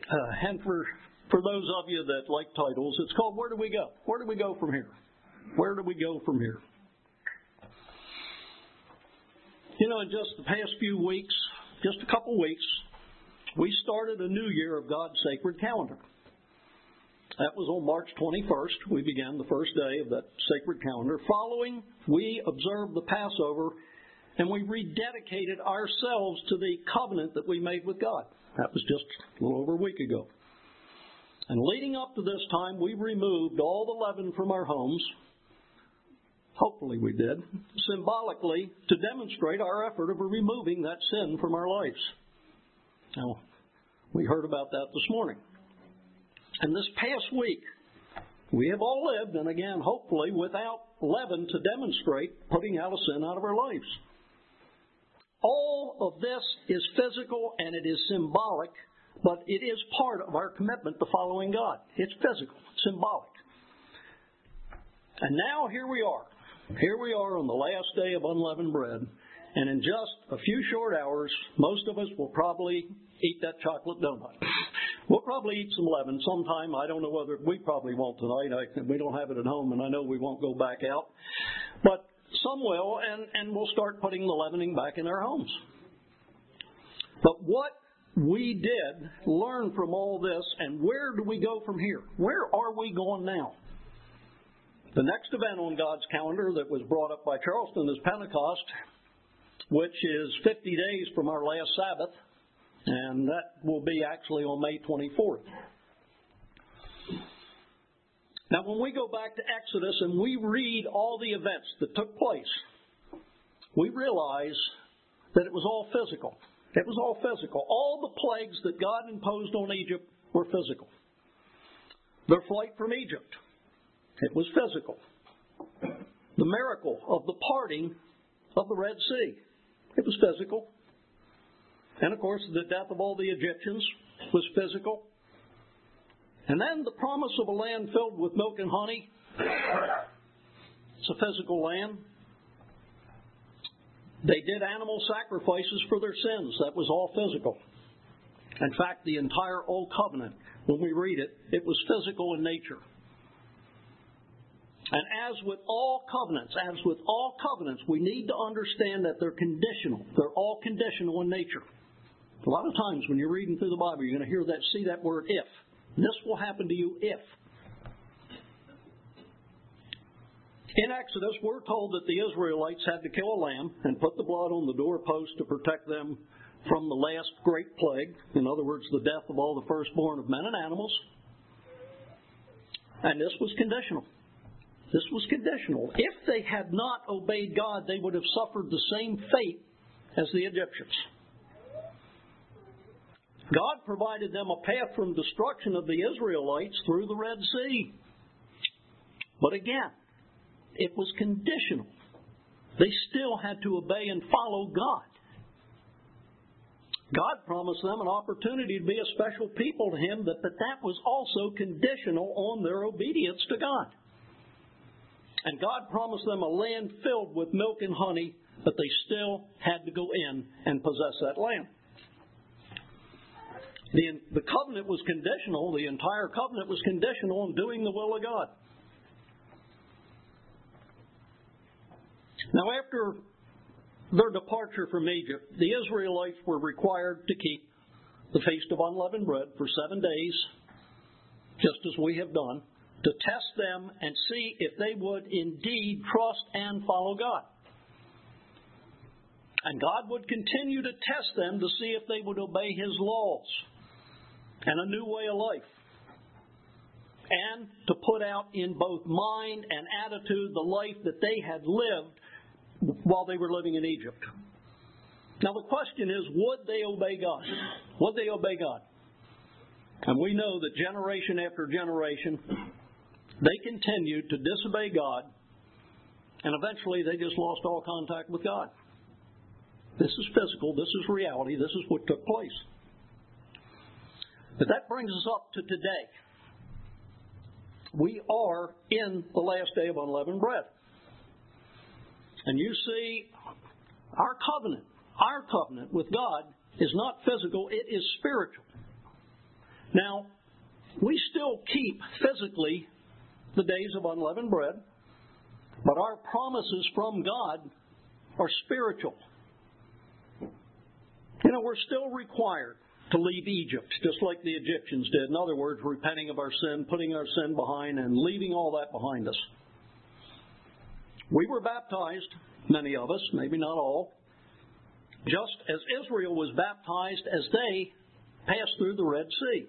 And for those of you that like titles, it's called Where Do We Go? Where do we go from here? Where do we go from here? You know, in just the past few weeks, just a couple weeks, we started a new year of God's sacred calendar. That was on March 21st. We began the first day of that sacred calendar. Following, we observed the Passover, and we rededicated ourselves to the covenant that we made with God. That was just a little over a week ago. And leading up to this time, we removed all the leaven from our homes. Hopefully we did, symbolically to demonstrate our effort of removing that sin from our lives. Now, we heard about that this morning. And this past week, we have all lived, and again, hopefully, without leaven to demonstrate putting out a sin out of our lives. All of this is physical and it is symbolic, but it is part of our commitment to following God. It's physical, symbolic. And now here we are. Here we are on the last day of unleavened bread. And in just a few short hours, most of us will probably eat that chocolate donut. We'll probably eat some leaven sometime. I don't know whether we probably won't tonight. We don't have it at home, and I know we won't go back out. But some will, and we'll start putting the leavening back in our homes. But what we did learn from all this, and where do we go from here? Where are we going now? The next event on God's calendar that was brought up by Charleston is Pentecost, which is 50 days from our last Sabbath, and that will be actually on May 24th. Now, when we go back to Exodus and we read all the events that took place, we realize that it was all physical. It was all physical. All the plagues that God imposed on Egypt were physical. Their flight from Egypt, it was physical. The miracle of the parting of the Red Sea, it was physical. And of course, the death of all the Egyptians was physical. And then the promise of a land filled with milk and honey, it's a physical land. They did animal sacrifices for their sins. That was all physical. In fact, the entire Old Covenant, when we read it, it was physical in nature. And as with all covenants, we need to understand that they're conditional. They're all conditional in nature. A lot of times when you're reading through the Bible, you're going to see that word if. This will happen to you if. In Exodus, we're told that the Israelites had to kill a lamb and put the blood on the doorpost to protect them from the last great plague. In other words, the death of all the firstborn of men and animals. And this was conditional. This was conditional. If they had not obeyed God, they would have suffered the same fate as the Egyptians. God provided them a path from destruction of the Israelites through the Red Sea. But again, it was conditional. They still had to obey and follow God. God promised them an opportunity to be a special people to Him, but that was also conditional on their obedience to God. And God promised them a land filled with milk and honey, but they still had to go in and possess that land. The covenant was conditional. The entire covenant was conditional on doing the will of God. Now, after their departure from Egypt, the Israelites were required to keep the Feast of Unleavened Bread for 7 days, just as we have done, to test them and see if they would indeed trust and follow God. And God would continue to test them to see if they would obey His laws and a new way of life, and to put out in both mind and attitude the life that they had lived while they were living in Egypt. Now the question is, would they obey God? Would they obey God? And we know that generation after generation, they continued to disobey God, and eventually they just lost all contact with God. This is physical, this is reality, this is what took place. But that brings us up to today. We are in the last day of unleavened bread. And you see, our covenant with God is not physical, it is spiritual. Now, we still keep physically the days of unleavened bread, but our promises from God are spiritual. We're still required to leave Egypt, just like the Egyptians did. In other words, repenting of our sin, putting our sin behind, and leaving all that behind us. We were baptized, many of us, maybe not all, just as Israel was baptized as they passed through the Red Sea.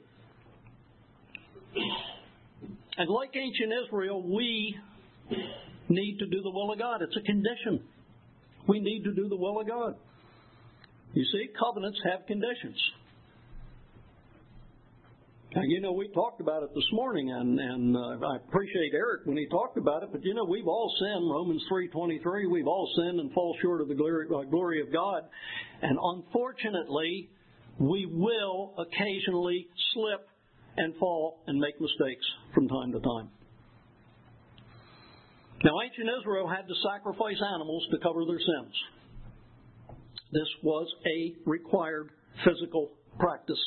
And like ancient Israel, we need to do the will of God. It's a condition. We need to do the will of God. You see, covenants have conditions. Now, we talked about it this morning, and I appreciate Eric when he talked about it, but we've all sinned, Romans 3:23, we've all sinned and fall short of the glory of God. And unfortunately, we will occasionally slip and fall and make mistakes from time to time. Now, ancient Israel had to sacrifice animals to cover their sins. This was a required physical practice.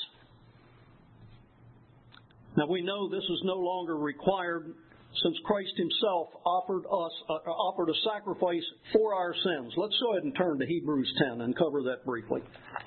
Now, we know this is no longer required since Christ Himself offered a sacrifice for our sins. Let's go ahead and turn to Hebrews 10 and cover that briefly.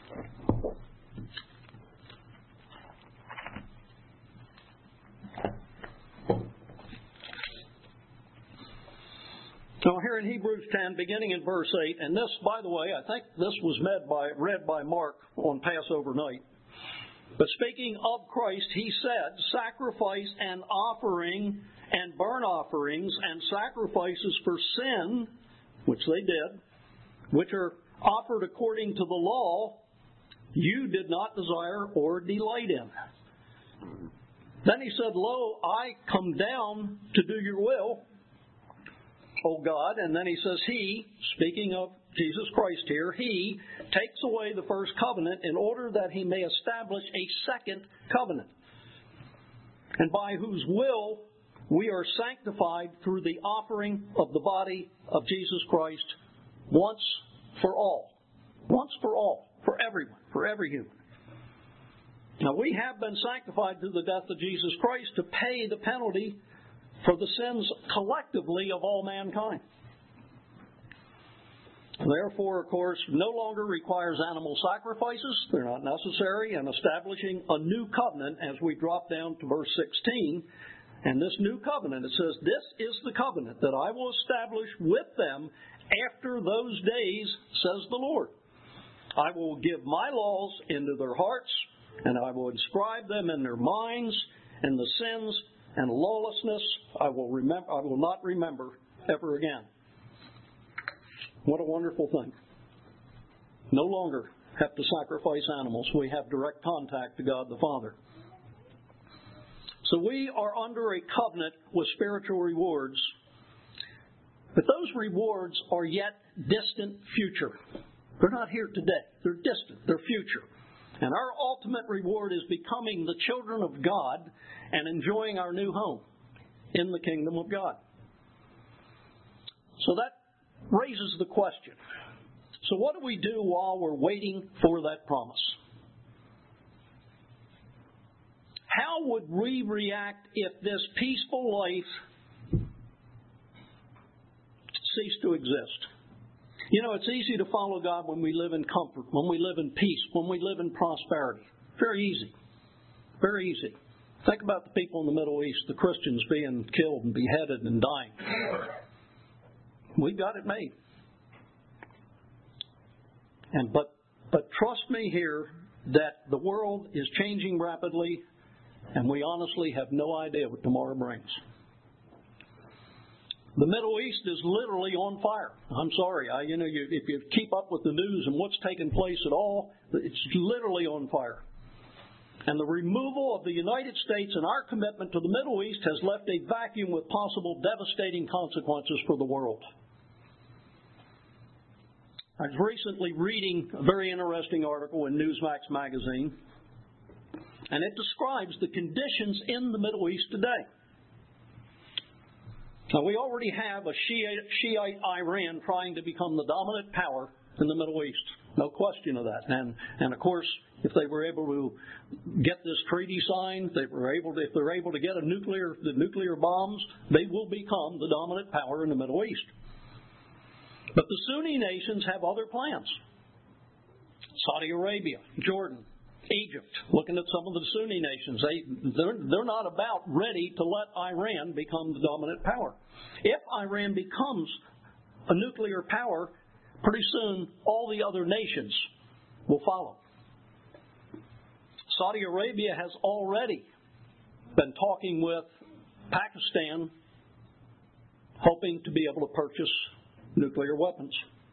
Now, here in Hebrews 10, beginning in verse 8, and this, by the way, I think this was read by Mark on Passover night. But speaking of Christ, he said, sacrifice and offering and burnt offerings and sacrifices for sin, which they did, which are offered according to the law, you did not desire or delight in. Then he said, lo, I come down to do your will, O God. And then he says, he, speaking of Jesus Christ here, he takes away the first covenant in order that he may establish a second covenant, and by whose will we are sanctified through the offering of the body of Jesus Christ once for all. Once for all. For everyone. For every human. Now, we have been sanctified through the death of Jesus Christ to pay the penalty for the sins collectively of all mankind. Therefore, of course, no longer requires animal sacrifices. They're not necessary. And establishing a new covenant, as we drop down to verse 16, and this new covenant, it says, this is the covenant that I will establish with them after those days, says the Lord. I will give my laws into their hearts, and I will inscribe them in their minds, and the sins and lawlessness I will not remember ever again. What a wonderful thing. No longer have to sacrifice animals. We have direct contact to God the Father. So we are under a covenant with spiritual rewards, but those rewards are yet distant future. They're not here today. They're distant. They're future. And our ultimate reward is becoming the children of God and enjoying our new home in the kingdom of God. So that raises the question. So what do we do while we're waiting for that promise? How would we react if this peaceful life ceased to exist? It's easy to follow God when we live in comfort, when we live in peace, when we live in prosperity. Very easy. Very easy. Think about the people in the Middle East, the Christians being killed and beheaded and dying. We've got it made. But trust me here that the world is changing rapidly, and we honestly have no idea what tomorrow brings. The Middle East is literally on fire. I'm sorry. If you keep up with the news and what's taking place at all, it's literally on fire. And the removal of the United States and our commitment to the Middle East has left a vacuum with possible devastating consequences for the world. I was recently reading a very interesting article in Newsmax magazine, and it describes the conditions in the Middle East today. Now, we already have a Shiite Iran trying to become the dominant power in the Middle East. No question of that. And of course, if they were able to get this treaty signed, if they're able to get the nuclear bombs, they will become the dominant power in the Middle East. But the Sunni nations have other plans. Saudi Arabia, Jordan, Egypt, looking at some of the Sunni nations, they're not about ready to let Iran become the dominant power. If Iran becomes a nuclear power, pretty soon all the other nations will follow. Saudi Arabia has already been talking with Pakistan, hoping to be able to purchase nuclear weapons.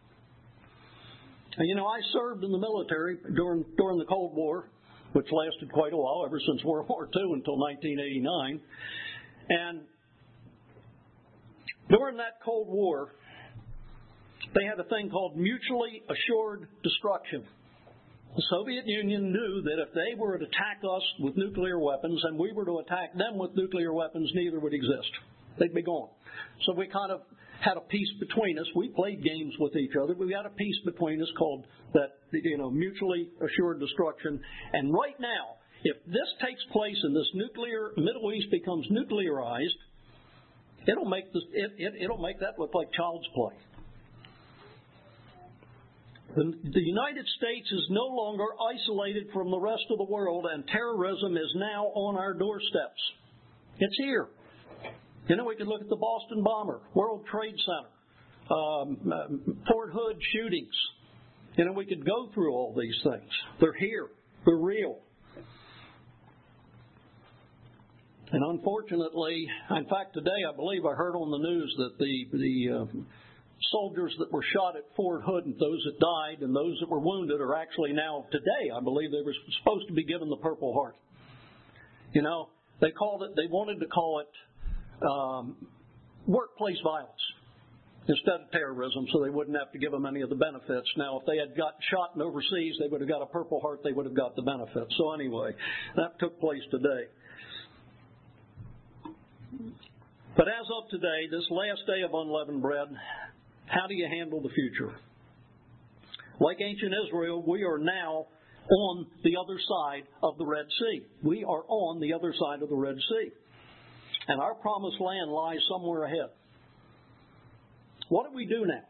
And, I served in the military during the Cold War, which lasted quite a while, ever since World War II until 1989. And during that Cold War, they had a thing called mutually assured destruction. The Soviet Union knew that if they were to attack us with nuclear weapons and we were to attack them with nuclear weapons, neither would exist. They'd be gone. So we kind of had a peace between us. We played games with each other. We had a peace between us called that, mutually assured destruction. And right now, if this takes place and this Middle East becomes nuclearized, it'll make that look like child's play. The United States is no longer isolated from the rest of the world, and terrorism is now on our doorsteps. It's here. We could look at the Boston bomber, World Trade Center, Fort Hood shootings. We could go through all these things. They're here. They're real. And unfortunately, in fact, today I believe I heard on the news that the soldiers that were shot at Fort Hood and those that died and those that were wounded are actually now, today, I believe they were supposed to be given the Purple Heart. They wanted to call it workplace violence instead of terrorism, so they wouldn't have to give them any of the benefits. Now, if they had got shot overseas, they would have got a Purple Heart, they would have got the benefits. So anyway, that took place today. But as of today, this last day of unleavened bread, how do you handle the future? Like ancient Israel, we are now on the other side of the Red Sea. We are on the other side of the Red Sea. And our promised land lies somewhere ahead. What do we do now?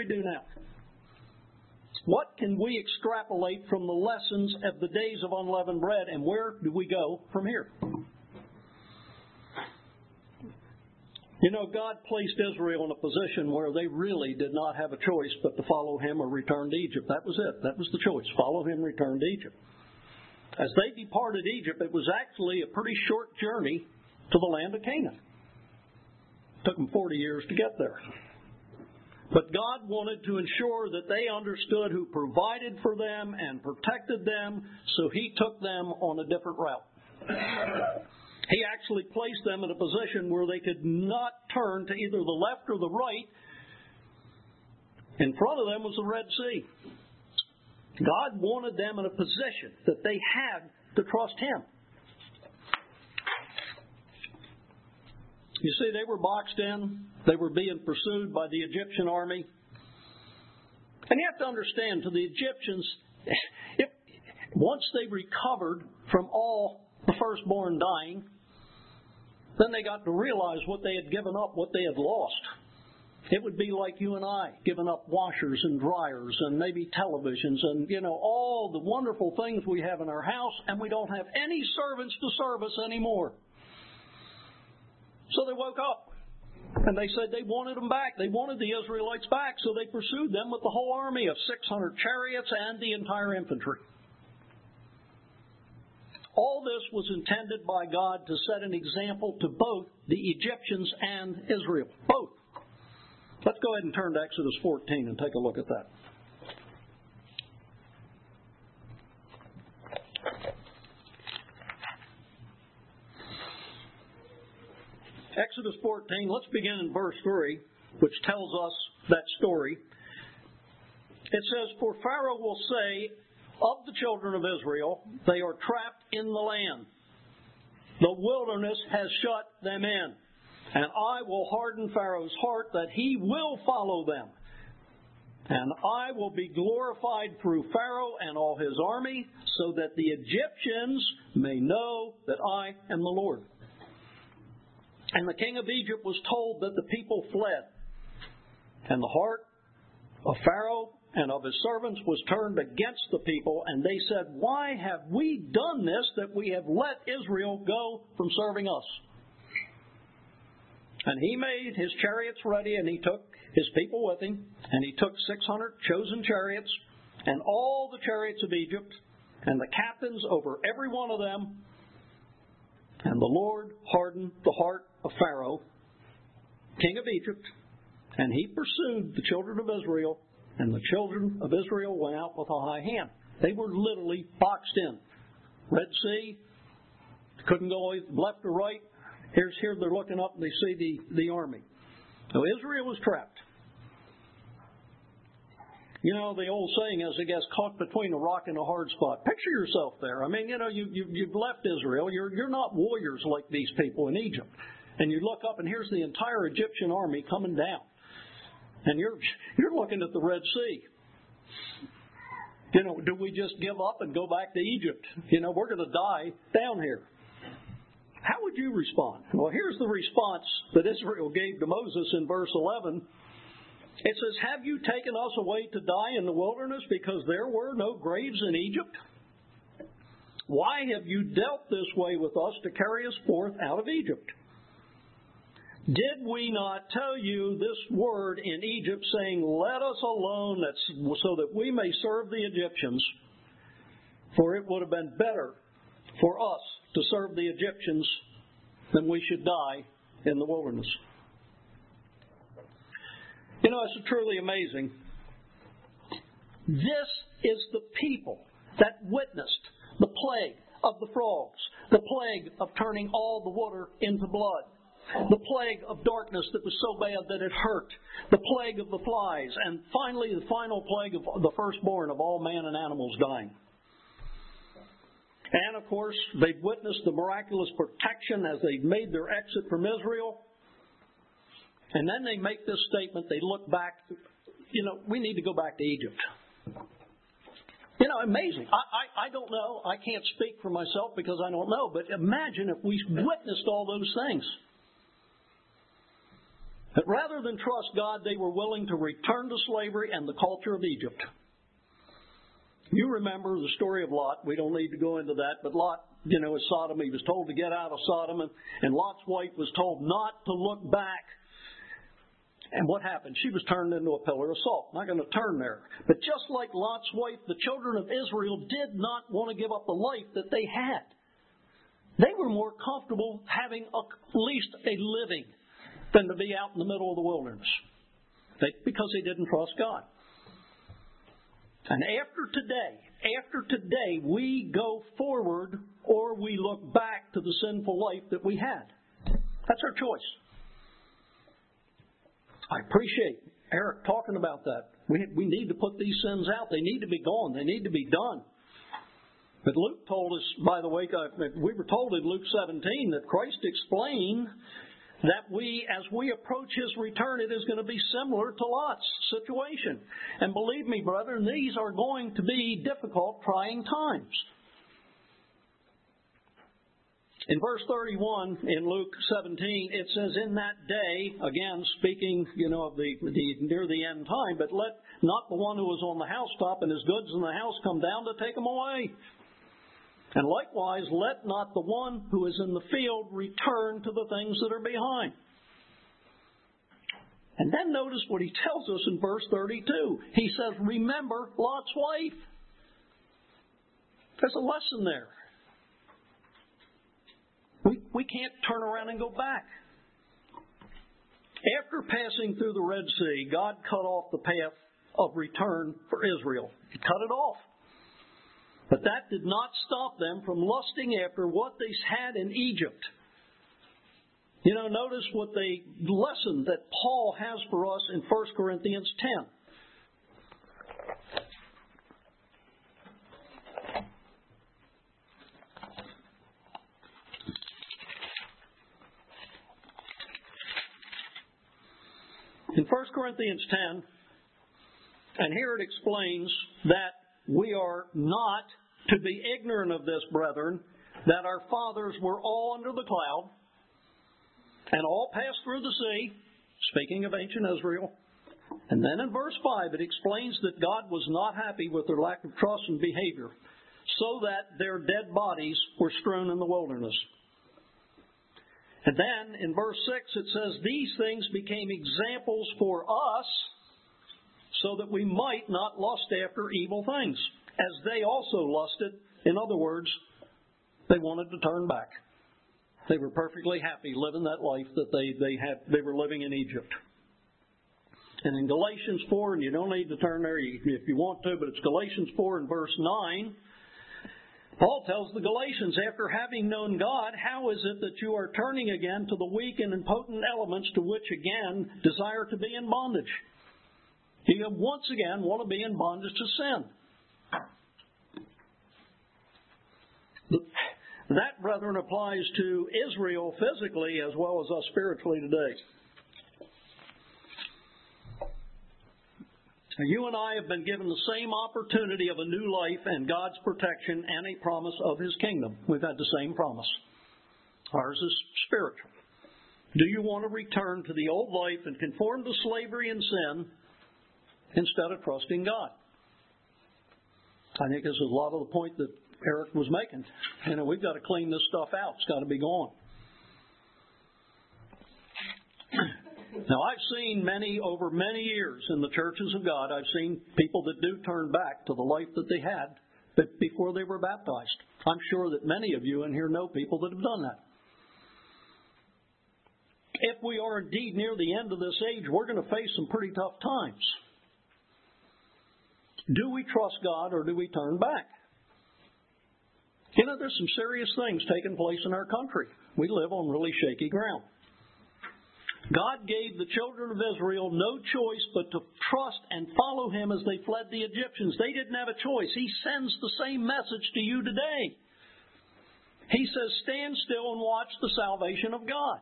What can we extrapolate from the lessons of the days of unleavened bread, and where do we go from here? God placed Israel in a position where they really did not have a choice but to follow Him or return to Egypt. That was it. That was the choice. Follow Him, return to Egypt. As they departed Egypt, it was actually a pretty short journey to the land of Canaan. It took them 40 years to get there. But God wanted to ensure that they understood who provided for them and protected them, so He took them on a different route. He actually placed them in a position where they could not turn to either the left or the right. In front of them was the Red Sea. God wanted them in a position that they had to trust Him. You see, they were boxed in. They were being pursued by the Egyptian army. And you have to understand, to the Egyptians, once they recovered from all the firstborn dying, then they got to realize what they had given up, what they had lost. It would be like you and I giving up washers and dryers and maybe televisions and, all the wonderful things we have in our house, and we don't have any servants to serve us anymore. So they woke up, and they said they wanted them back. They wanted the Israelites back, so they pursued them with the whole army of 600 chariots and the entire infantry. All this was intended by God to set an example to both the Egyptians and Israel. Both. Let's go ahead and turn to Exodus 14 and take a look at that. Exodus 14, let's begin in verse 3, which tells us that story. It says, "For Pharaoh will say of the children of Israel, they are trapped in the land. The wilderness has shut them in. And I will harden Pharaoh's heart that he will follow them. And I will be glorified through Pharaoh and all his army, so that the Egyptians may know that I am the Lord. And the king of Egypt was told that the people fled. And the heart of Pharaoh and of his servants was turned against the people, and they said, Why have we done this, that we have let Israel go from serving us? And he made his chariots ready, and he took his people with him, and he took 600 chosen chariots, and all the chariots of Egypt, and the captains over every one of them. And the Lord hardened the heart of Pharaoh, king of Egypt, and he pursued the children of Israel, and the children of Israel went out with a high hand. They were literally boxed in. Red Sea, couldn't go left or right. Here they're looking up and they see the army. So Israel was trapped. You know, the old saying is, I guess, caught between a rock and a hard spot. Picture yourself there. I mean, you know, you've left Israel. You're not warriors like these people in Egypt. And you look up and here's the entire Egyptian army coming down. And you're looking at the Red Sea. You know, do we just give up and go back to Egypt? You know, we're going to die down here. How would you respond? Well, here's the response that Israel gave to Moses in verse 11. It says, Have you taken us away to die in the wilderness because there were no graves in Egypt? Why have you dealt this way with us to carry us forth out of Egypt? Did we not tell you this word in Egypt, saying, Let us alone, so that we may serve the Egyptians? For it would have been better for us to serve the Egyptians than we should die in the wilderness. You know, it's truly amazing. This is the people that witnessed the plague of the frogs, the plague of turning all the water into blood, the plague of darkness that was so bad that it hurt, the plague of the flies, and finally the final plague of the firstborn of all man and animals dying. And, of course, they've witnessed the miraculous protection as they made their exit from Israel. And then they make this statement. They look back. You know, we need to go back to Egypt. You know, amazing. I don't know. I can't speak for myself because I don't know. But imagine if we witnessed all those things. That rather than trust God, they were willing to return to slavery and the culture of Egypt. You remember the story of Lot. We don't need to go into that. But Lot, you know, is Sodom. He was told to get out of Sodom. And Lot's wife was told not to look back. And what happened? She was turned into a pillar of salt. Not going to turn there. But just like Lot's wife, the children of Israel did not want to give up the life that they had. They were more comfortable having at least a living than to be out in the middle of the wilderness. Because they didn't trust God. And after today, we go forward or we look back to the sinful life that we had. That's our choice. I appreciate Eric talking about that. We need to put these sins out. They need to be gone. They need to be done. But Luke told us, by the way, we were told in Luke 17 that Christ explained that as we approach His return, it is going to be similar to Lot's situation. And believe me, brethren, these are going to be difficult, trying times. In verse 31 in Luke 17, it says, In that day, again speaking, of the near the end time, but let not the one who is on the housetop and his goods in the house come down to take them away. And likewise, let not the one who is in the field return to the things that are behind. And then notice what he tells us in verse 32. He says, Remember Lot's wife. There's a lesson there. We can't turn around and go back. After passing through the Red Sea, God cut off the path of return for Israel. He cut it off. But that did not stop them from lusting after what they had in Egypt. Notice what the lesson that Paul has for us in 1 Corinthians 10. In 1 Corinthians 10, And here it explains that we are not to be ignorant of this, brethren, that our fathers were all under the cloud and all passed through the sea, speaking of ancient Israel. And then in verse 5, it explains that God was not happy with their lack of trust and behavior, so that their dead bodies were strewn in the wilderness. And then in verse 6 it says, these things became examples for us, so that we might not lust after evil things, as they also lusted. In other words, they wanted to turn back. They were perfectly happy living that life that they were living in Egypt. And in Galatians 4, and you don't need to turn there if you want to, but it's Galatians 4 and verse 9, Paul tells the Galatians, after having known God, how is it that you are turning again to the weak and impotent elements to which again desire to be in bondage? You once again want to be in bondage to sin. That, brethren, applies to Israel physically as well as us spiritually today. You and I have been given the same opportunity of a new life and God's protection and a promise of His kingdom. We've had the same promise. Ours is spiritual. Do you want to return to the old life and conform to slavery and sin instead of trusting God? I think this is a lot of the point that Eric was making. We've got to clean this stuff out. It's got to be gone. Now, I've seen over many years in the churches of God, I've seen people that do turn back to the life that they had before they were baptized. I'm sure that many of you in here know people that have done that. If we are indeed near the end of this age, we're going to face some pretty tough times. Do we trust God or do we turn back? There's some serious things taking place in our country. We live on really shaky ground. God gave the children of Israel no choice but to trust and follow Him as they fled the Egyptians. They didn't have a choice. He sends the same message to you today. He says, stand still and watch the salvation of God.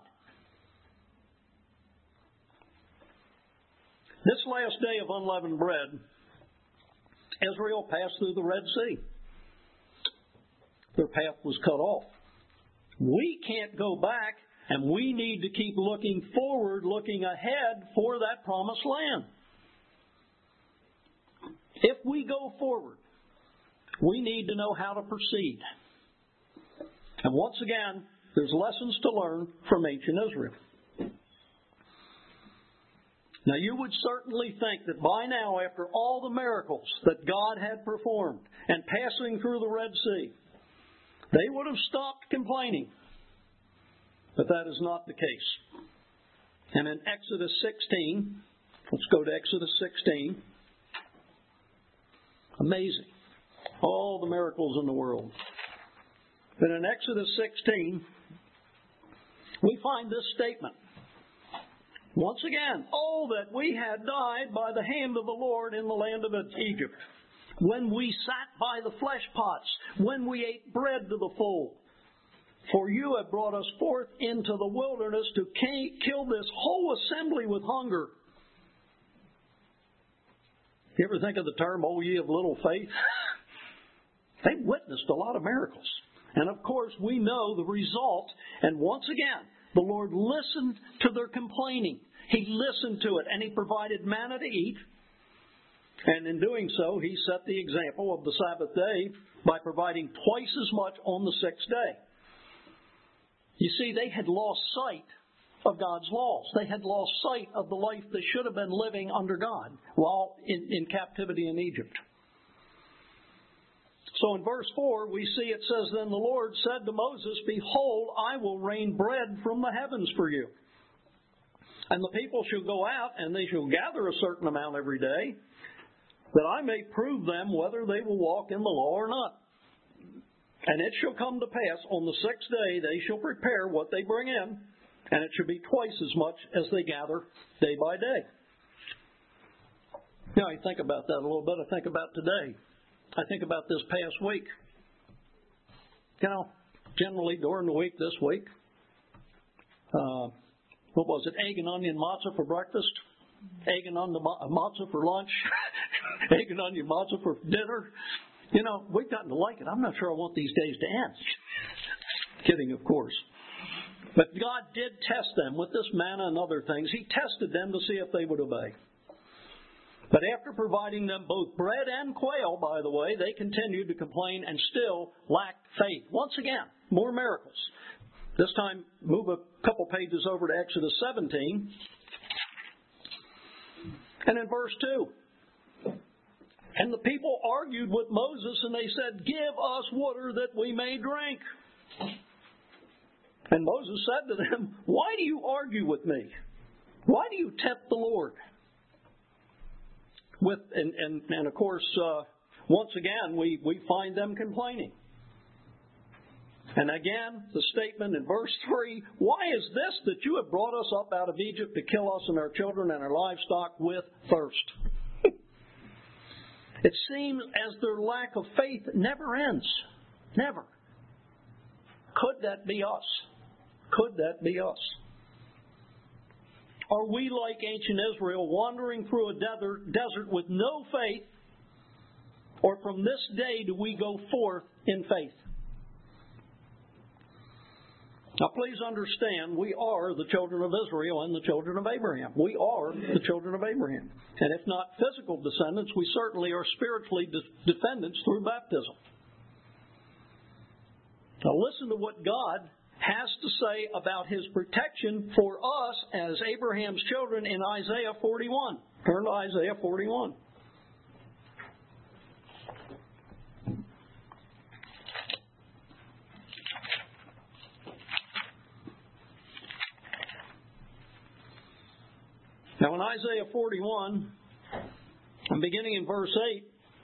This last day of unleavened bread, Israel passed through the Red Sea. Their path was cut off. We can't go back. And we need to keep looking forward, looking ahead for that promised land. If we go forward, we need to know how to proceed. And once again, there's lessons to learn from ancient Israel. Now, you would certainly think that by now, after all the miracles that God had performed and passing through the Red Sea, they would have stopped complaining. But that is not the case. And in Exodus 16, let's go to Exodus 16. Amazing. All the miracles in the world. But in Exodus 16, we find this statement. Once again, oh, that we had died by the hand of the Lord in the land of Egypt, when we sat by the flesh pots, when we ate bread to the full. For you have brought us forth into the wilderness to kill this whole assembly with hunger. You ever think of the term, oh, ye of little faith? They witnessed a lot of miracles. And of course, we know the result. And once again, the Lord listened to their complaining. He listened to it, and He provided manna to eat. And in doing so, He set the example of the Sabbath day by providing twice as much on the sixth day. You see, they had lost sight of God's laws. They had lost sight of the life they should have been living under God while in captivity in Egypt. So in verse 4, we see it says, Then the Lord said to Moses, Behold, I will rain bread from the heavens for you. And the people shall go out, and they shall gather a certain amount every day, that I may prove them whether they will walk in the law or not. And it shall come to pass, on the sixth day they shall prepare what they bring in, and it shall be twice as much as they gather day by day. Now, I think about that a little bit. I think about today. I think about this past week. Generally during the week, this week, what was it, egg and onion matzah for breakfast? egging on the matzah for lunch, egging on your matzah for dinner. You know, we've gotten to like it. I'm not sure I want these days to end. Kidding, of course. But God did test them with this manna and other things. He tested them to see if they would obey. But after providing them both bread and quail, by the way, they continued to complain and still lacked faith. Once again, more miracles. This time, move a couple pages over to Exodus 17. And in verse 2, and the people argued with Moses, and they said, "Give us water that we may drink." And Moses said to them, "Why do you argue with me? Why do you tempt the Lord?" And of course, once again, we find them complaining. And again, the statement in verse 3, "Why is this that you have brought us up out of Egypt to kill us and our children and our livestock with thirst?" It seems as their lack of faith never ends. Never. Could that be us? Could that be us? Are we like ancient Israel, wandering through a desert with no faith? Or from this day do we go forth in faith? Now please understand, we are the children of Israel and the children of Abraham. We are the children of Abraham. And if not physical descendants, we certainly are spiritually descendants through baptism. Now listen to what God has to say about His protection for us as Abraham's children in Isaiah 41. Turn to Isaiah 41. Now in Isaiah 41, I'm beginning in verse 8,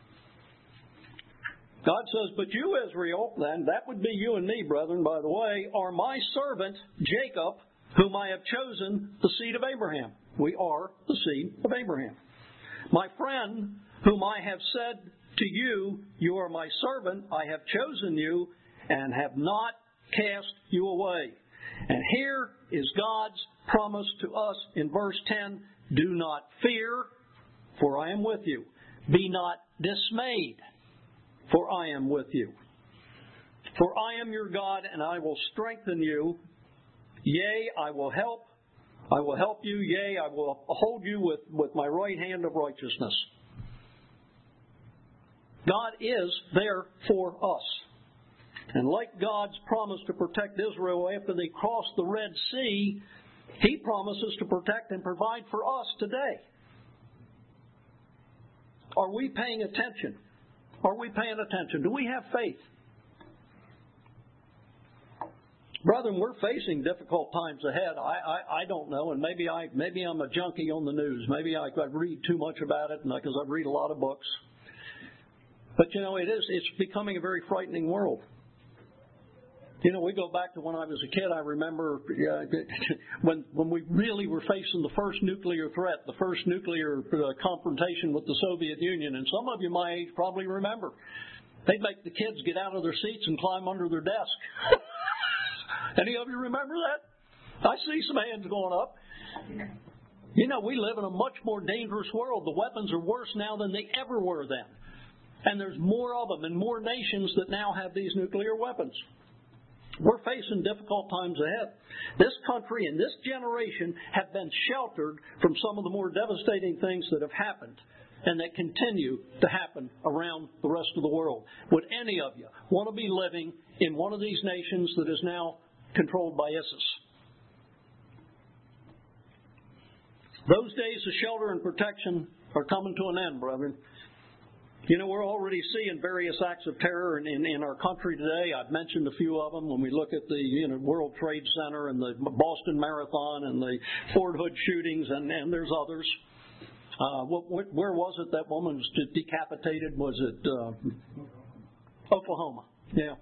God says, "But you, Israel," and that would be you and me, brethren, by the way, "are my servant, Jacob, whom I have chosen, the seed of Abraham." We are the seed of Abraham. "My friend, whom I have said to you, you are my servant, I have chosen you, and have not cast you away." And here is God's promise to us in verse 10, "Do not fear, for I am with you. Be not dismayed, for I am with you. For I am your God, and I will strengthen you. Yea, I will help you. Yea, I will hold you with my right hand of righteousness." God is there for us. And like God's promise to protect Israel after they crossed the Red Sea, He promises to protect and provide for us today. Are we paying attention? Are we paying attention? Do we have faith? Brethren, we're facing difficult times ahead. I don't know, and maybe I'm a junkie on the news. Maybe I read too much about it because I read a lot of books. But you know, it's becoming a very frightening world. You know, we go back to when I was a kid. I remember when we really were facing the first nuclear threat, the first nuclear confrontation with the Soviet Union. And some of you my age probably remember. They'd make the kids get out of their seats and climb under their desk. Any of you remember that? I see some hands going up. You know, we live in a much more dangerous world. The weapons are worse now than they ever were then. And there's more of them and more nations that now have these nuclear weapons. We're facing difficult times ahead. This country and this generation have been sheltered from some of the more devastating things that have happened and that continue to happen around the rest of the world. Would any of you want to be living in one of these nations that is now controlled by ISIS? Those days of shelter and protection are coming to an end, brethren. You know, we're already seeing various acts of terror in our country today. I've mentioned a few of them when we look at the World Trade Center and the Boston Marathon and the Fort Hood shootings, and there's others. Where was it that woman was decapitated? Was it Oklahoma? Yeah.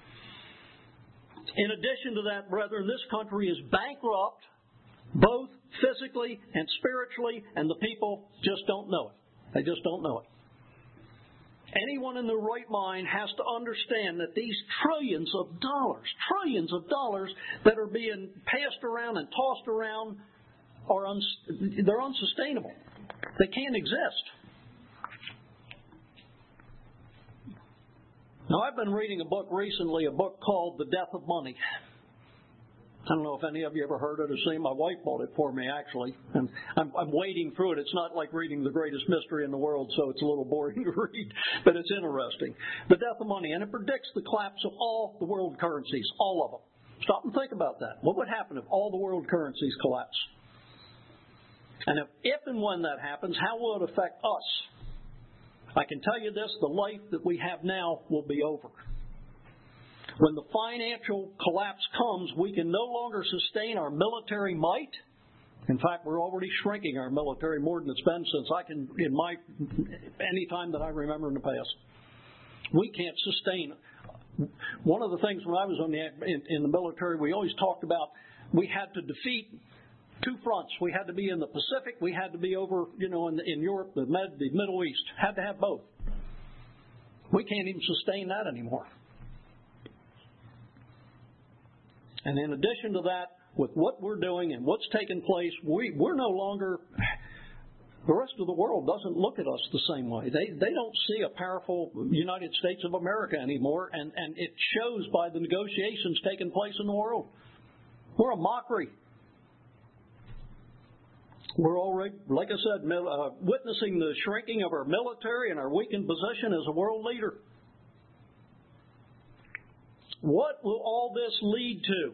In addition to that, brethren, this country is bankrupt both physically and spiritually, and the people just don't know it. They just don't know it. Anyone in their right mind has to understand that these trillions of dollars that are being passed around and tossed around they're unsustainable. They can't exist. Now, I've been reading a book recently, a book called The Death of Money. I don't know if any of you ever heard it or seen. My wife bought it for me, actually, and I'm wading through it. It's not like reading the greatest mystery in the world, so it's a little boring to read, but it's interesting. The Death of Money, and it predicts the collapse of all the world currencies, all of them. Stop and think about that. What would happen if all the world currencies collapse? And if and when that happens, how will it affect us? I can tell you this, the life that we have now will be over. When the financial collapse comes, we can no longer sustain our military might. In fact, we're already shrinking our military more than it's been since any time that I remember in the past. We can't sustain. One of the things when I was in the military, we always talked about we had to defeat two fronts. We had to be in the Pacific. We had to be over, in Europe, the Middle East. Had to have both. We can't even sustain that anymore. And in addition to that, with what we're doing and what's taking place, we're no longer. The rest of the world doesn't look at us the same way. They don't see a powerful United States of America anymore, and it shows by the negotiations taking place in the world. We're a mockery. We're already, like I said, witnessing the shrinking of our military and our weakened position as a world leader. What will all this lead to?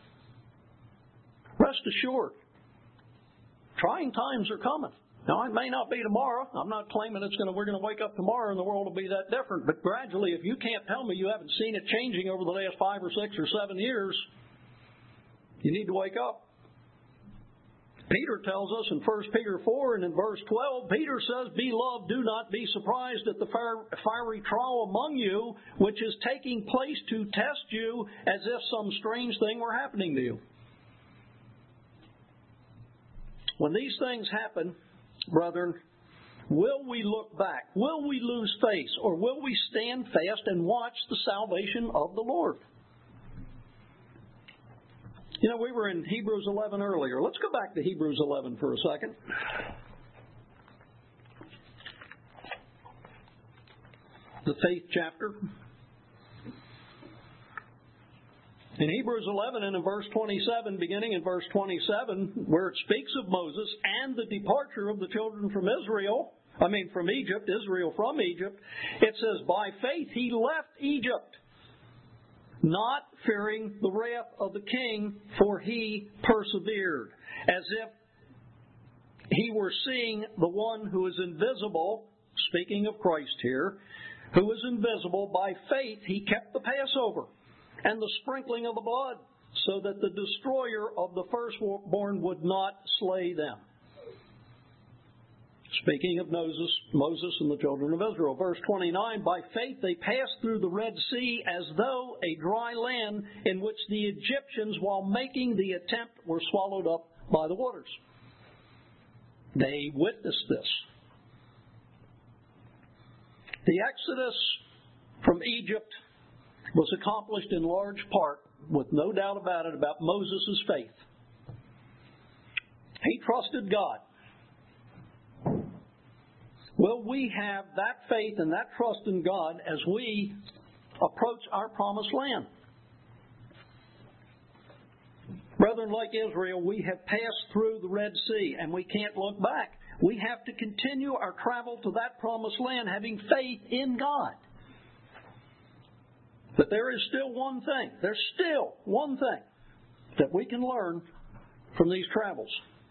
Rest assured, trying times are coming. Now, it may not be tomorrow. I'm not claiming we're going to wake up tomorrow and the world will be that different. But gradually, if you can't tell me you haven't seen it changing over the last 5 or 6 or 7 years, you need to wake up. Peter tells us in 1 Peter 4 and in verse 12, Peter says, Beloved, do not be surprised at the fiery trial among you, which is taking place to test you as if some strange thing were happening to you. When these things happen, brethren, will we look back? Will we lose face? Or will we stand fast and watch the salvation of the Lord? We were in Hebrews 11 earlier. Let's go back to Hebrews 11 for a second. The faith chapter. In Hebrews 11 and in verse 27, beginning in verse 27, where it speaks of Moses and the departure of the children from Israel from Egypt, Israel from Egypt, it says, By faith he left Egypt, not fearing the wrath of the king, for he persevered, as if he were seeing the one who is invisible, speaking of Christ here, who is invisible. By faith he kept the Passover and the sprinkling of the blood, so that the destroyer of the firstborn would not slay them. Speaking of Moses and the children of Israel. Verse 29, By faith they passed through the Red Sea as though a dry land, in which the Egyptians, while making the attempt, were swallowed up by the waters. They witnessed this. The exodus from Egypt was accomplished in large part, with no doubt about it, about Moses' faith. He trusted God. Will we have that faith and that trust in God as we approach our promised land? Brethren, like Israel, we have passed through the Red Sea and we can't look back. We have to continue our travel to that promised land having faith in God. But there is still one thing. There's still one thing that we can learn from these travels.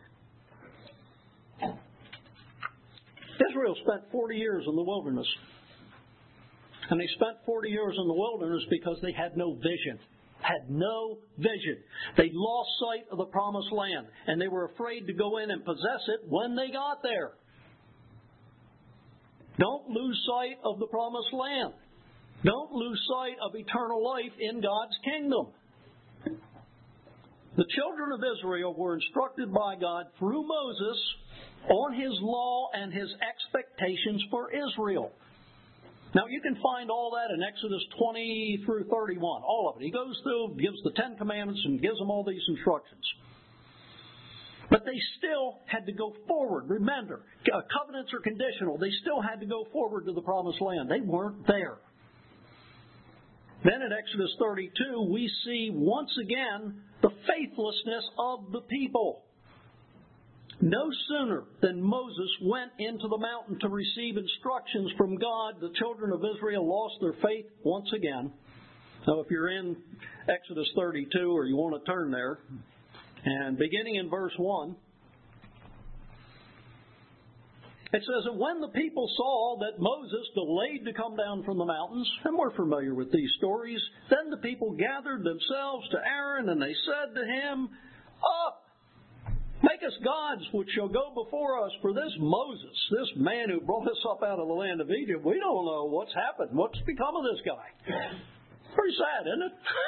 Israel spent 40 years in the wilderness. And they spent 40 years in the wilderness because they had no vision. Had no vision. They lost sight of the promised land. And they were afraid to go in and possess it when they got there. Don't lose sight of the promised land. Don't lose sight of eternal life in God's kingdom. The children of Israel were instructed by God through Moses on His law and His expectations for Israel. Now, you can find all that in Exodus 20 through 31, all of it. He goes through, gives the 10 Commandments, and gives them all these instructions. But they still had to go forward. Remember, covenants are conditional. They still had to go forward to the promised land. They weren't there. Then in Exodus 32, we see once again the faithlessness of the people. No sooner than Moses went into the mountain to receive instructions from God, the children of Israel lost their faith once again. Now, if you're in Exodus 32 or you want to turn there, and beginning in verse 1, it says, "And when the people saw that Moses delayed to come down from the mountains," and we're familiar with these stories, "then the people gathered themselves to Aaron, and they said to him, 'Up, make us gods which shall go before us, for this Moses, this man who brought us up out of the land of Egypt, we don't know what's happened. What's become of this guy?'" Pretty sad, isn't it?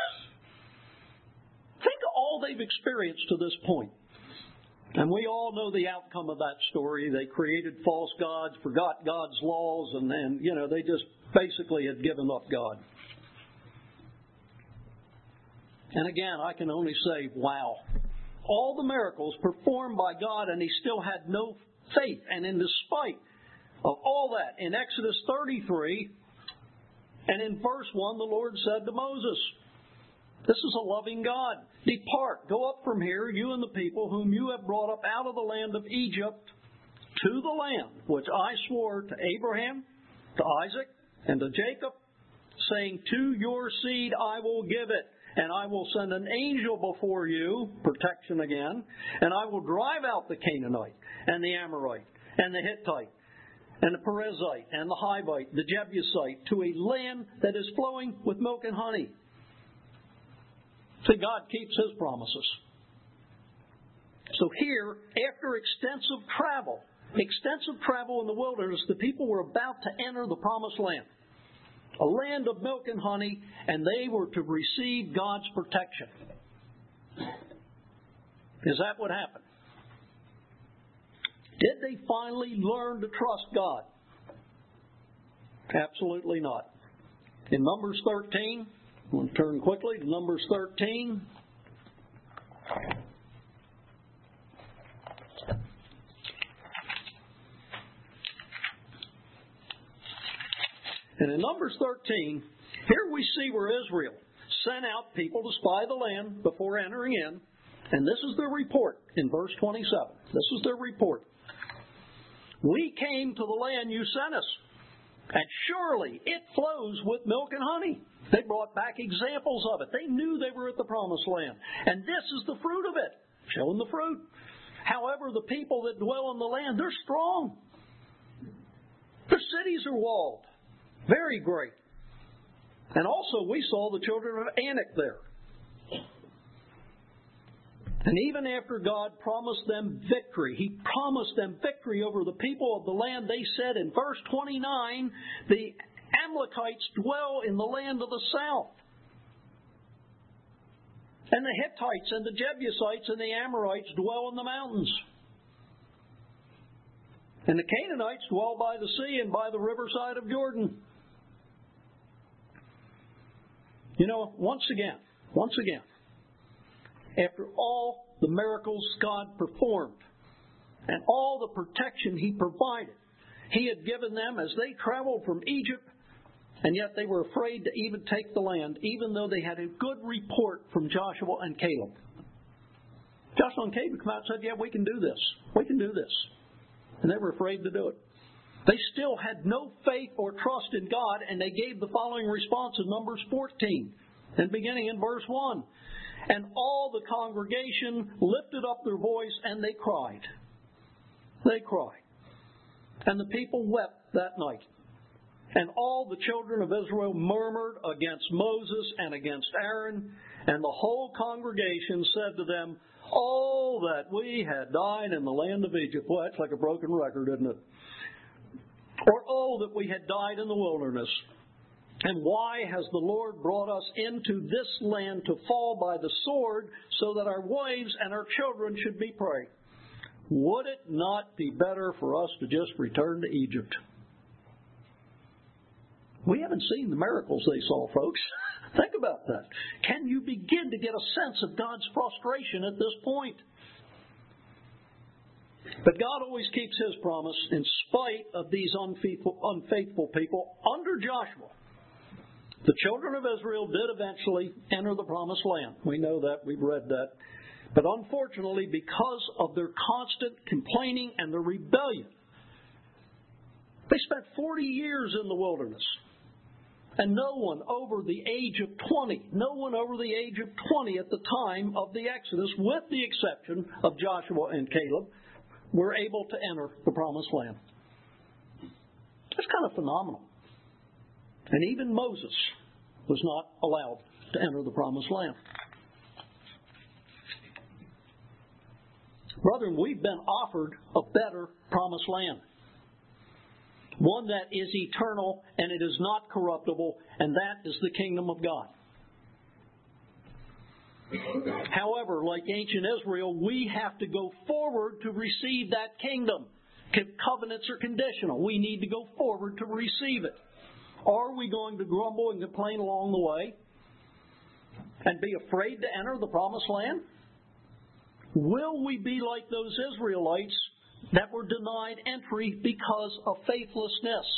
Think of all they've experienced to this point. And we all know the outcome of that story. They created false gods, forgot God's laws, and then, they just basically had given up God. And again, I can only say, wow. All the miracles performed by God, and he still had no faith. And in despite of all that, in Exodus 33, and in verse 1, the Lord said to Moses, this is a loving God. "Depart, go up from here, you and the people whom you have brought up out of the land of Egypt, to the land which I swore to Abraham, to Isaac, and to Jacob, saying, to your seed I will give it. And I will send an angel before you," protection again, "and I will drive out the Canaanite, and the Amorite, and the Hittite, and the Perizzite, and the Hivite, the Jebusite, to a land that is flowing with milk and honey." See, God keeps his promises. So here, after extensive travel in the wilderness, the people were about to enter the promised land. A land of milk and honey, and they were to receive God's protection. Is that what happened? Did they finally learn to trust God? Absolutely not. In Numbers 13, I'm going to turn quickly to Numbers 13. And in Numbers 13, here we see where Israel sent out people to spy the land before entering in. And this is their report in verse 27. This is their report. "We came to the land you sent us, and surely it flows with milk and honey." They brought back examples of it. They knew they were at the promised land. "And this is the fruit of it," showing the fruit. "However, the people that dwell in the land, they're strong. Their cities are walled, very great. And also we saw the children of Anak there." And even after God promised them victory, he promised them victory over the people of the land, they said in verse 29, "The Amalekites dwell in the land of the south. And the Hittites and the Jebusites and the Amorites dwell in the mountains. And the Canaanites dwell by the sea and by the riverside of Jordan." Once again, after all the miracles God performed and all the protection he provided, he had given them as they traveled from Egypt, and yet they were afraid to even take the land, even though they had a good report from Joshua and Caleb. Joshua and Caleb came out and said, "Yeah, we can do this. We can do this." And they were afraid to do it. They still had no faith or trust in God, and they gave the following response in Numbers 14, and beginning in verse 1. "And all the congregation lifted up their voice, and they cried." They cried. "And the people wept that night. And all the children of Israel murmured against Moses and against Aaron. And the whole congregation said to them, 'Oh, that we had died in the land of Egypt.'" Well, that's like a broken record, isn't it? Or, "Oh, that we had died in the wilderness. And why has the Lord brought us into this land to fall by the sword, so that our wives and our children should be prey? Would it not be better for us to just return to Egypt?" We haven't seen the miracles they saw, folks. Think about that. Can you begin to get a sense of God's frustration at this point? But God always keeps His promise in spite of these unfaithful people under Joshua. The children of Israel did eventually enter the promised land. We know that. We've read that. But unfortunately, because of their constant complaining and their rebellion, they spent 40 years in the wilderness. And no one over the age of 20 at the time of the Exodus, with the exception of Joshua and Caleb, were able to enter the promised land. It's kind of phenomenal. And even Moses was not allowed to enter the promised land. Brethren, we've been offered a better promised land. One that is eternal and it is not corruptible, and that is the kingdom of God. However, like ancient Israel, we have to go forward to receive that kingdom. Covenants are conditional. We need to go forward to receive it. Are we going to grumble and complain along the way and be afraid to enter the promised land? Will we be like those Israelites that were denied entry because of faithlessness?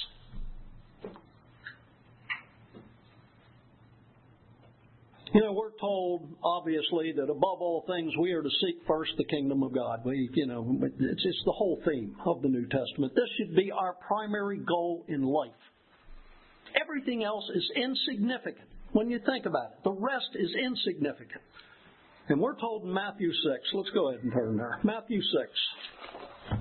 We're told, obviously, that above all things we are to seek first the kingdom of God. It's the whole theme of the New Testament. This should be our primary goal in life. Everything else is insignificant when you think about it. The rest is insignificant. And we're told in Matthew 6. Let's go ahead and turn there. Matthew 6.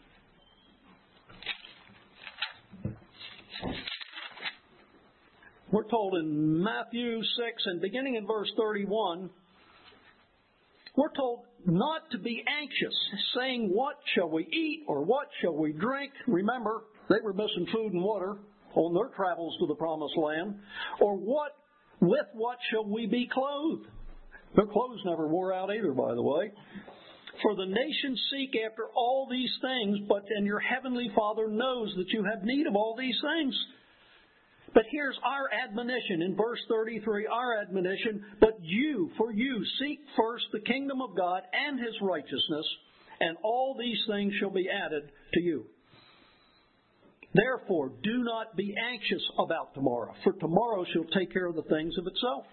We're told in Matthew 6 and beginning in verse 31, we're told not to be anxious, saying, what shall we eat or what shall we drink? Remember, they were missing food and water on their travels to the promised land. Or with what shall we be clothed? Their clothes never wore out either, by the way. For the nations seek after all these things, and your heavenly Father knows that you have need of all these things. But here's our admonition in verse 33, our admonition, but for you, seek first the kingdom of God and His righteousness, and all these things shall be added to you. Therefore, do not be anxious about tomorrow, for tomorrow shall take care of the things of itself.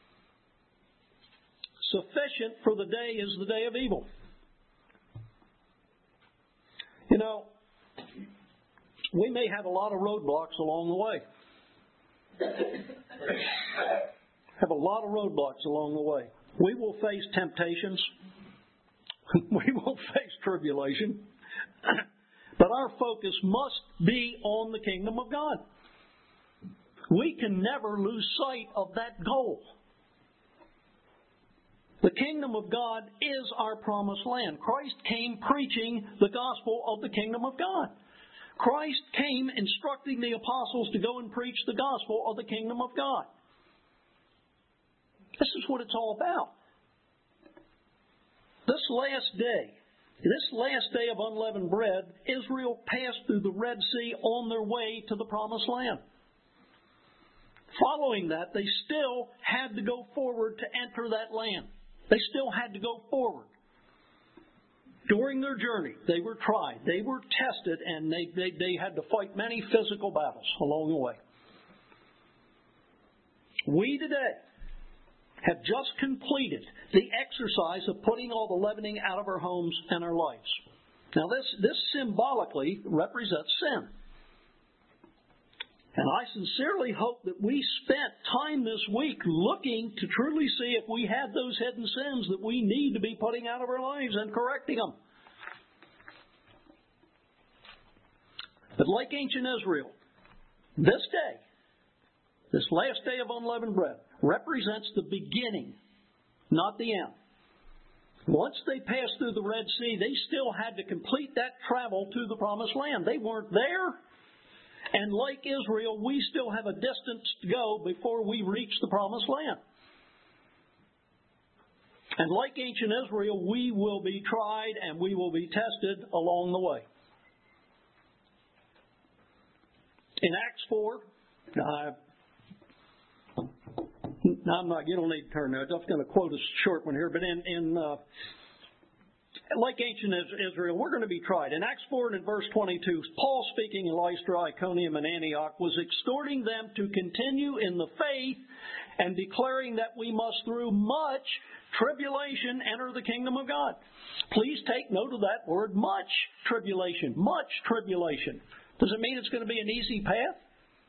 Sufficient for the day is the day of evil. We may have a lot of roadblocks along the way. Have a lot of roadblocks along the way. We will face temptations. We will face tribulation. But our focus must be on the kingdom of God. We can never lose sight of that goal. The kingdom of God is our promised land. Christ came preaching the gospel of the kingdom of God. Christ came instructing the apostles to go and preach the gospel of the kingdom of God. This is what it's all about. This last day of unleavened bread, Israel passed through the Red Sea on their way to the promised land. Following that, they still had to go forward to enter that land. They still had to go forward. During their journey, they were tried, they were tested, and they had to fight many physical battles along the way. We today have just completed the exercise of putting all the leavening out of our homes and our lives. Now, this symbolically represents sin. And I sincerely hope that we spent time this week looking to truly see if we had those hidden sins that we need to be putting out of our lives and correcting them. But like ancient Israel, this day, this last day of unleavened bread, represents the beginning, not the end. Once they passed through the Red Sea, they still had to complete that travel to the promised land. They weren't there. And like Israel, we still have a distance to go before we reach the promised land. And like ancient Israel, we will be tried and we will be tested along the way. In Acts 4, you don't need to turn there. I'm just going to quote a short one here. But in like ancient Israel, we're going to be tried. In Acts 4 and in verse 22, Paul, speaking in Lystra, Iconium, and Antioch, was exhorting them to continue in the faith and declaring that we must, through much tribulation, enter the kingdom of God. Please take note of that word, much tribulation. Much tribulation. Does it mean it's going to be an easy path?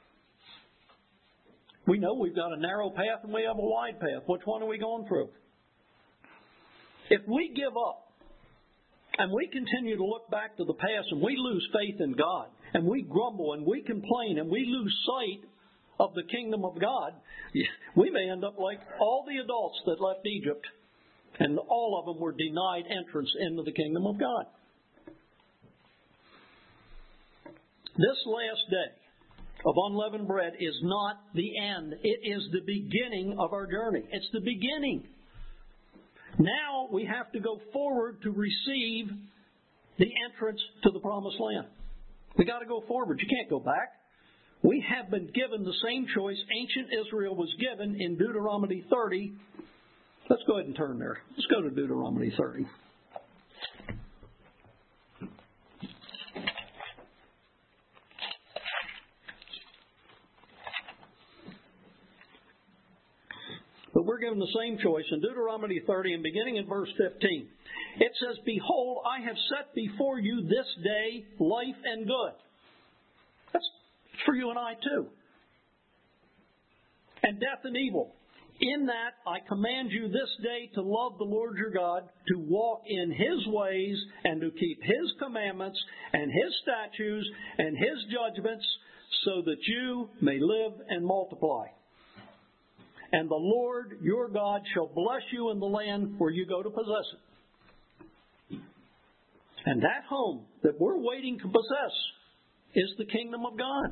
We know we've got a narrow path and we have a wide path. Which one are we going through? If we give up and we continue to look back to the past and we lose faith in God and we grumble and we complain and we lose sight of the kingdom of God, we may end up like all the adults that left Egypt, and all of them were denied entrance into the kingdom of God. This last day of unleavened bread is not the end. It is the beginning of our journey. It's the beginning. Now we have to go forward to receive the entrance to the promised land. We got to go forward. You can't go back. We have been given the same choice ancient Israel was given in Deuteronomy 30. Let's go ahead and turn there. Let's go to Deuteronomy 30. But we're given the same choice in Deuteronomy 30 and beginning in verse 15. It says, "Behold, I have set before you this day life and good." That's for you and I too. "And death and evil. In that I command you this day to love the Lord your God, to walk in His ways, and to keep His commandments, and His statutes, and His judgments, so that you may live and multiply. And the Lord your God shall bless you in the land where you go to possess it." And that home that we're waiting to possess is the kingdom of God.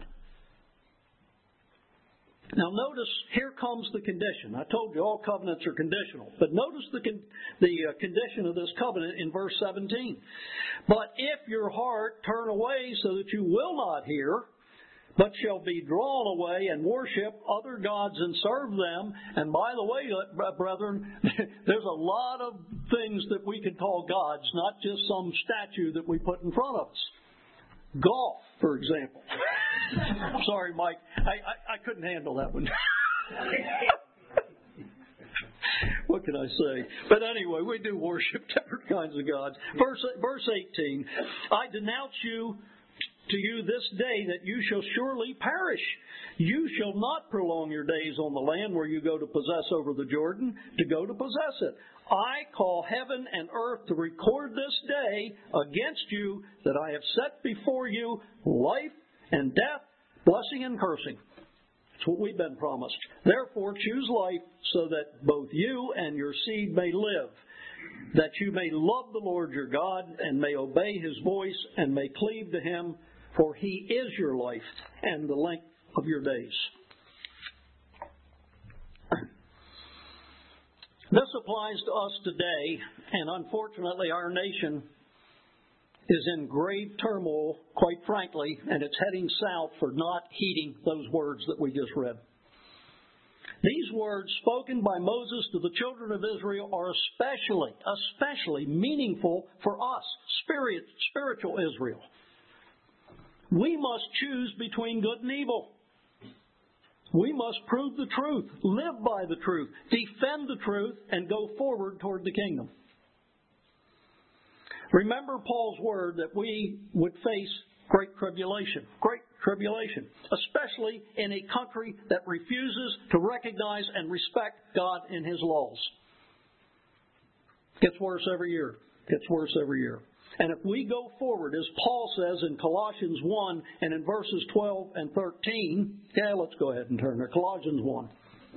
Now notice, here comes the condition. I told you all covenants are conditional. But notice the condition of this covenant in verse 17. "But if your heart turn away so that you will not hear, but shall be drawn away and worship other gods and serve them." And by the way, brethren, there's a lot of things that we could call gods, not just some statue that we put in front of us. Golf, for example. Sorry, Mike. I couldn't handle that one. What can I say? But anyway, we do worship different kinds of gods. Verse 18. "I denounce to you this day that you shall surely perish. You shall not prolong your days on the land where you go to possess over the Jordan, to go to possess it. I call heaven and earth to record this day against you that I have set before you life and death, blessing and cursing." That's what we've been promised. "Therefore choose life so that both you and your seed may live, that you may love the Lord your God and may obey His voice and may cleave to Him, for He is your life and the length of your days." This applies to us today, and unfortunately our nation is in grave turmoil, quite frankly, and it's heading south for not heeding those words that we just read. These words spoken by Moses to the children of Israel are especially meaningful for us, spiritual Israel. We must choose between good and evil. We must prove the truth, live by the truth, defend the truth, and go forward toward the kingdom. Remember Paul's word that we would face great tribulation, especially in a country that refuses to recognize and respect God and His laws. Gets worse every year. And if we go forward, as Paul says in Colossians 1 and in verses 12 and 13, let's go ahead and turn there. Colossians 1.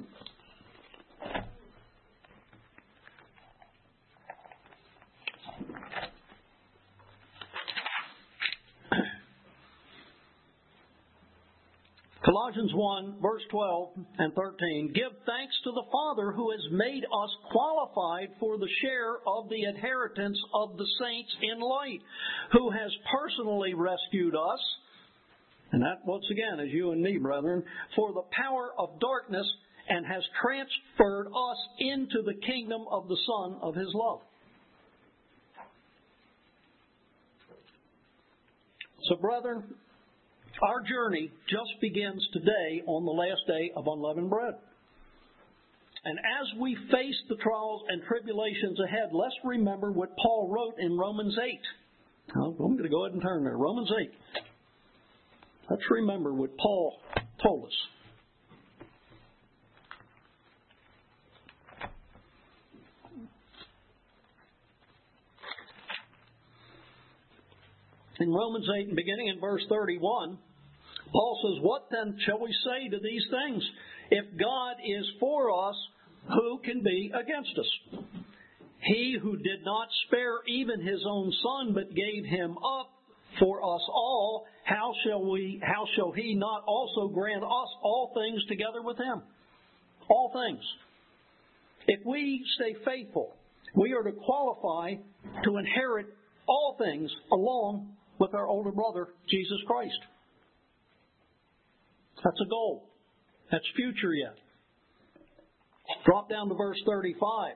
Colossians 1, verse 12 and 13. "Give thanks to the Father who has made us qualified for the share of the inheritance of the saints in light, who has personally rescued us," and that once again is you and me, brethren, "for the power of darkness and has transferred us into the kingdom of the Son of His love." So, brethren, our journey just begins today on the last day of unleavened bread. And as we face the trials and tribulations ahead, let's remember what Paul wrote in Romans 8. I'm going to go ahead and turn there. Romans 8. Let's remember what Paul told us. In Romans 8, and beginning in verse 31, Paul says, "What then shall we say to these things? If God is for us, who can be against us? He who did not spare even his own Son, but gave him up for us all, how shall he not also grant us all things together with him?" All things. If we stay faithful, we are to qualify to inherit all things along with our older brother, Jesus Christ. That's a goal. That's future yet. Drop down to verse 35.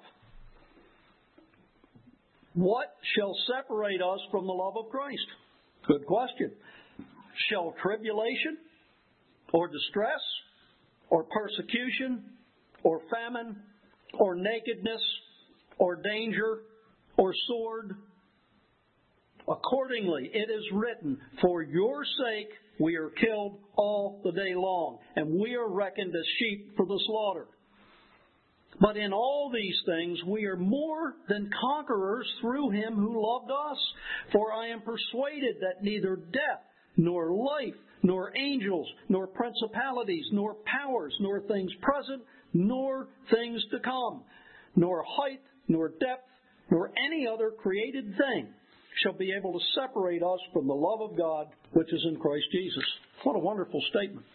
What shall separate us from the love of Christ? Good question. Shall tribulation, or distress, or persecution, or famine, or nakedness, or danger, or sword? Accordingly, it is written, "For your sake we are killed all the day long, and we are reckoned as sheep for the slaughter. But in all these things we are more than conquerors through him who loved us. For I am persuaded that neither death, nor life, nor angels, nor principalities, nor powers, nor things present, nor things to come, nor height, nor depth, nor any other created thing shall be able to separate us from the love of God which is in Christ Jesus." What a wonderful statement.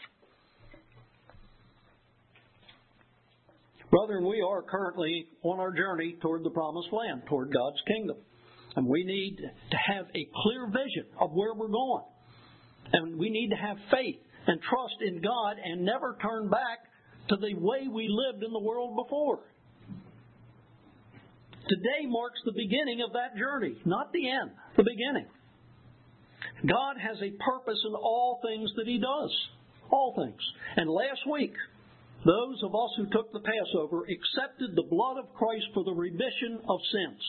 Brethren, we are currently on our journey toward the promised land, toward God's kingdom. And we need to have a clear vision of where we're going. And we need to have faith and trust in God and never turn back to the way we lived in the world before. Today marks the beginning of that journey, not the end, the beginning. God has a purpose in all things that He does. All things. And last week, those of us who took the Passover accepted the blood of Christ for the remission of sins.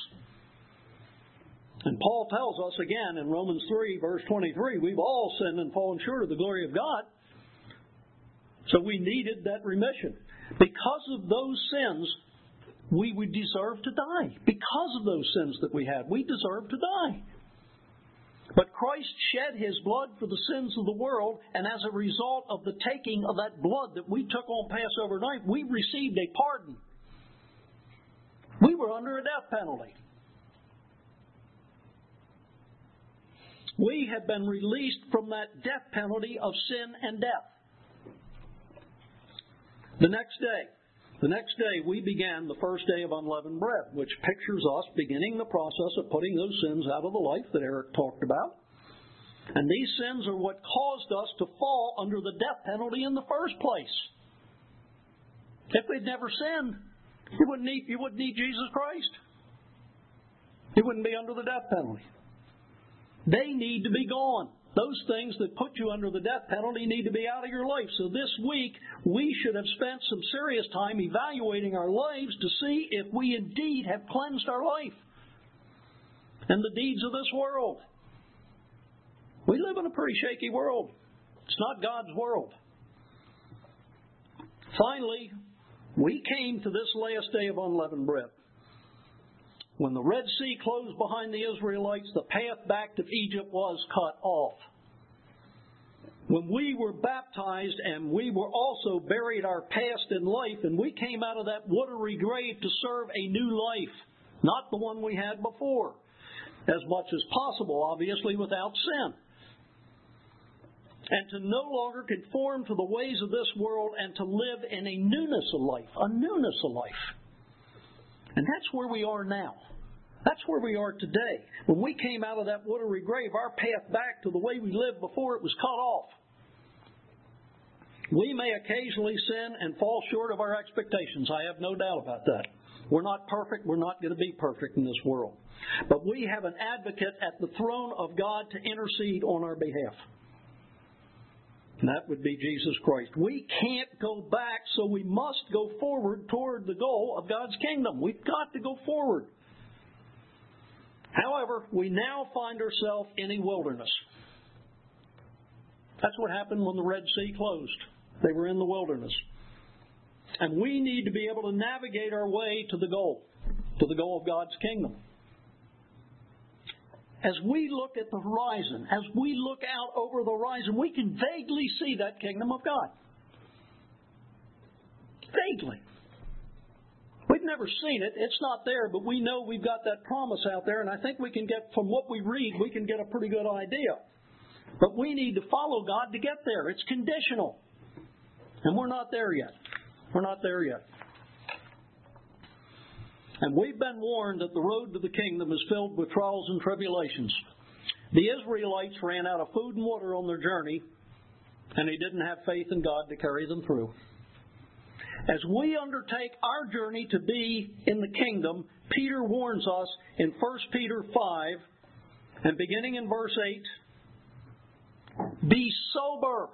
And Paul tells us again in Romans 3, verse 23, we've all sinned and fallen short of the glory of God. So we needed that remission. Because of those sins, we would deserve to die. Because of those sins that we had, we deserve to die. But Christ shed His blood for the sins of the world, and as a result of the taking of that blood that we took on Passover night, we received a pardon. We were under a death penalty. We have been released from that death penalty of sin and death. The next day, we began the first day of unleavened bread, which pictures us beginning the process of putting those sins out of the life that Eric talked about. And these sins are what caused us to fall under the death penalty in the first place. If we'd never sinned, you wouldn't need Jesus Christ. You wouldn't be under the death penalty. They need to be gone. Those things that put you under the death penalty need to be out of your life. So this week, we should have spent some serious time evaluating our lives to see if we indeed have cleansed our life and the deeds of this world. We live in a pretty shaky world. It's not God's world. Finally, we came to this last day of unleavened bread. When the Red Sea closed behind the Israelites, the path back to Egypt was cut off. When we were baptized and we were also buried our past in life, and we came out of that watery grave to serve a new life, not the one we had before, as much as possible, obviously, without sin. And to no longer conform to the ways of this world and to live in a newness of life, And that's where we are now. That's where we are today. When we came out of that watery grave, our path back to the way we lived before it was cut off. We may occasionally sin and fall short of our expectations. I have no doubt about that. We're not perfect. We're not going to be perfect in this world. But we have an advocate at the throne of God to intercede on our behalf. And that would be Jesus Christ. We can't go back, so we must go forward toward the goal of God's kingdom. We've got to go forward. However, we now find ourselves in a wilderness. That's what happened when the Red Sea closed. They were in the wilderness. And we need to be able to navigate our way to the goal of God's kingdom. As we look at the horizon, as we look out over the horizon, we can vaguely see that kingdom of God. Vaguely. We've never seen it. It's not there, but we know we've got that promise out there, and I think we can get, from what we read, we can get a pretty good idea. But we need to follow God to get there. It's conditional. And we're not there yet. We're not there yet. And we've been warned that the road to the kingdom is filled with trials and tribulations. The Israelites ran out of food and water on their journey, and they didn't have faith in God to carry them through. As we undertake our journey to be in the kingdom, Peter warns us in 1 Peter 5, and beginning in verse 8, be sober,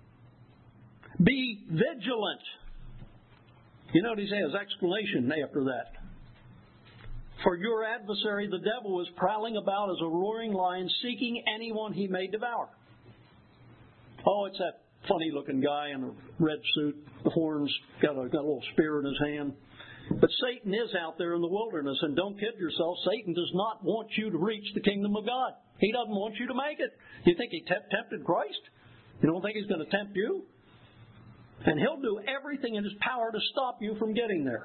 be vigilant. You know what he says, explanation after that. For your adversary, the devil, is prowling about as a roaring lion, seeking anyone he may devour. Oh, it's that funny-looking guy in a red suit, the horns, got a little spear in his hand. But Satan is out there in the wilderness, and don't kid yourself, Satan does not want you to reach the kingdom of God. He doesn't want you to make it. You think he tempted Christ? You don't think he's going to tempt you? And he'll do everything in his power to stop you from getting there.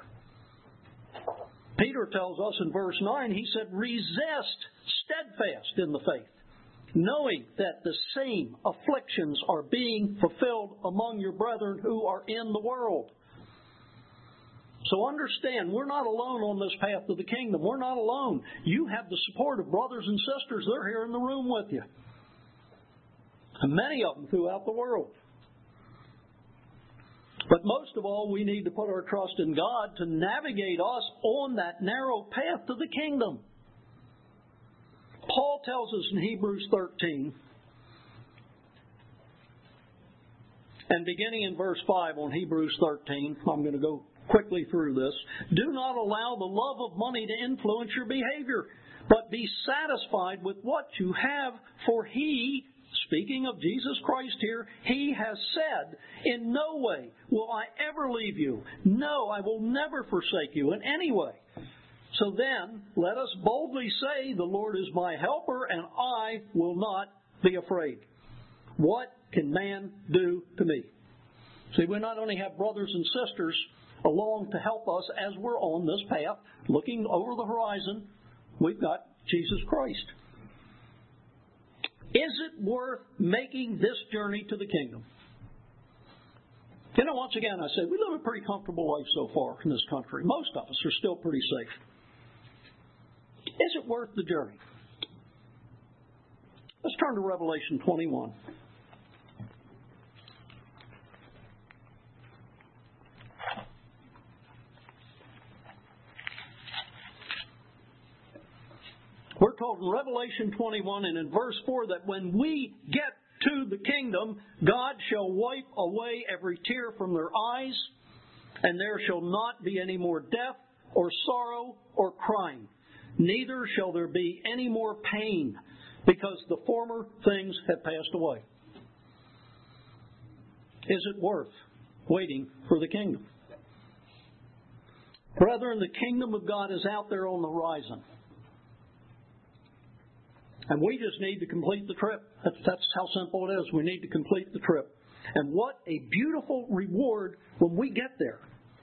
Peter tells us in verse 9, he said, resist steadfast in the faith, knowing that the same afflictions are being fulfilled among your brethren who are in the world. So understand, we're not alone on this path to the kingdom. We're not alone. You have the support of brothers and sisters. They're here in the room with you. And many of them throughout the world. But most of all, we need to put our trust in God to navigate us on that narrow path to the kingdom. Paul tells us in Hebrews 13, and beginning in verse 5 on Hebrews 13, I'm going to go quickly through this. Do not allow the love of money to influence your behavior, but be satisfied with what you have, for He, speaking of Jesus Christ here, He has said, in no way will I ever leave you. No, I will never forsake you in any way. So then, let us boldly say, the Lord is my helper, and I will not be afraid. What can man do to me? See, we not only have brothers and sisters along to help us as we're on this path, looking over the horizon, we've got Jesus Christ. Is it worth making this journey to the kingdom? You know, once again, I said, we live a pretty comfortable life so far in this country. Most of us are still pretty safe. Is it worth the journey? Let's turn to Revelation 21. We're told in Revelation 21 and in verse 4 that when we get to the kingdom, God shall wipe away every tear from their eyes, and there shall not be any more death or sorrow or crying. Neither shall there be any more pain, because the former things have passed away. Is it worth waiting for the kingdom? Brethren, the kingdom of God is out there on the horizon. And we just need to complete the trip. That's how simple it is. We need to complete the trip. And what a beautiful reward when we get there.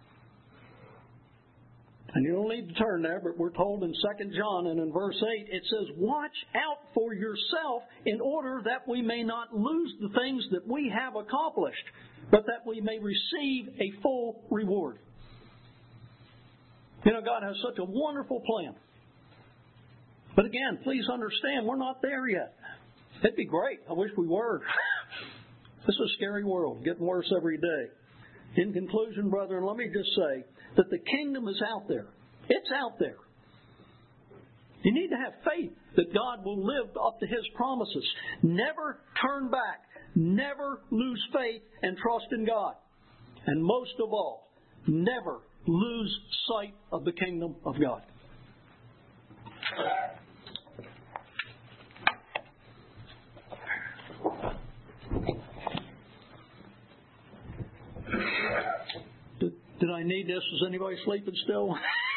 And you don't need to turn there, but we're told in 2 John and in verse 8, it says, watch out for yourself in order that we may not lose the things that we have accomplished, but that we may receive a full reward. You know, God has such a wonderful plan. But again, please understand, we're not there yet. It'd be great. I wish we were. This is a scary world, getting worse every day. In conclusion, brethren, let me just say that the kingdom is out there. It's out there. You need to have faith that God will live up to His promises. Never turn back. Never lose faith and trust in God. And most of all, never lose sight of the kingdom of God. Did I need this? Is anybody sleeping still?